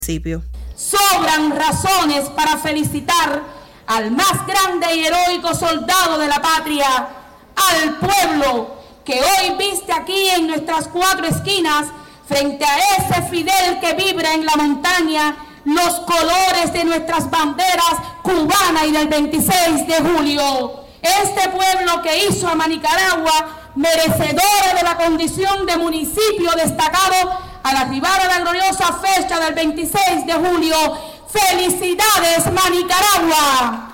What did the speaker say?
Sobran razones para felicitar al más grande y heroico soldado de la patria, al pueblo que hoy viste aquí en nuestras cuatro esquinas, frente a ese Fidel que vibra en la montaña, los colores de nuestras banderas cubana y del 26 de julio. Este pueblo que hizo a Manicaragua merecedora de la condición de municipio destacado al arribar a la gloriosa fecha del 26 de julio. ¡Felicidades, Manicaragua!